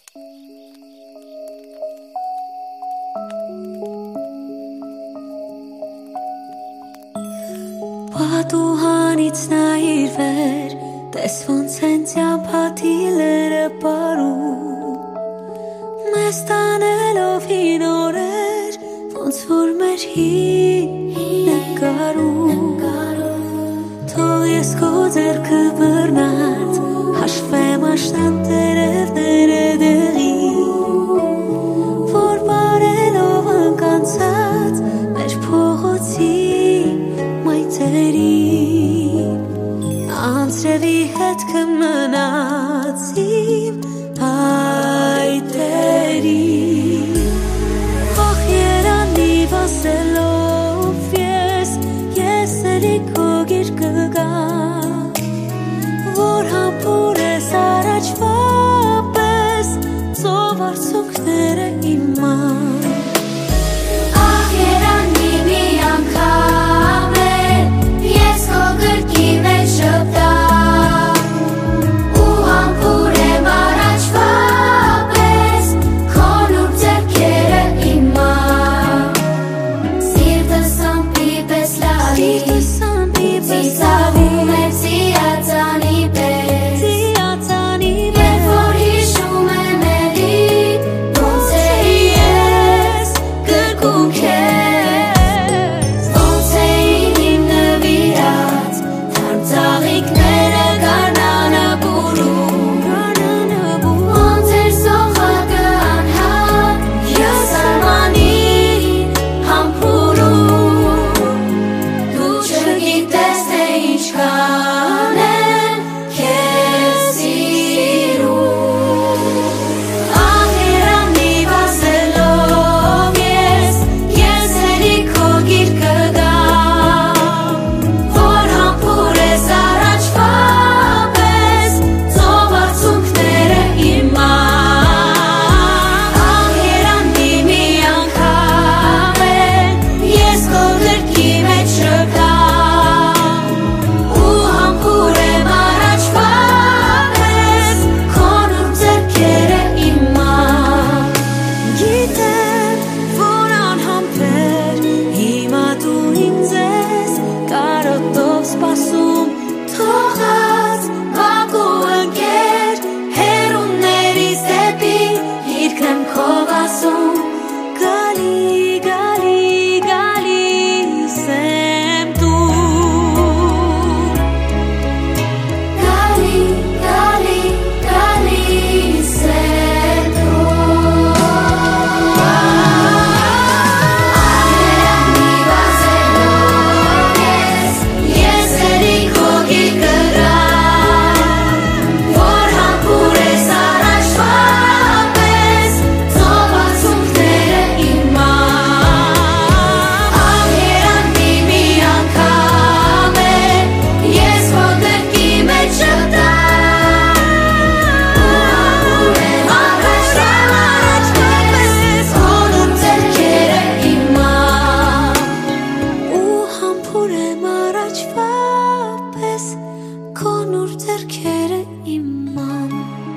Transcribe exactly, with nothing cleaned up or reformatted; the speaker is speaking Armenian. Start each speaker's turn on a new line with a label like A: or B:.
A: Պատուհանից նայիր վեր, տես ոնց են ճամփաթիլերը պարում, մեզ տանելով հին օրեր, ոնց որ մեր հին նկարում, թող ես քո ձեռքը բռնած, հաշվեմ աշնան տերևները դեղի, որ բարելով ընկանցած, մեր փողոցի Անցրևի հետ կմնաց իմ այտերին Ախ երանի վասելով ես ես էլի քո գիրկը գամ որ համբուր ես առաջվա պես ծով արցունքները իման Ախ երանի մի անգամ Conur cerchere imman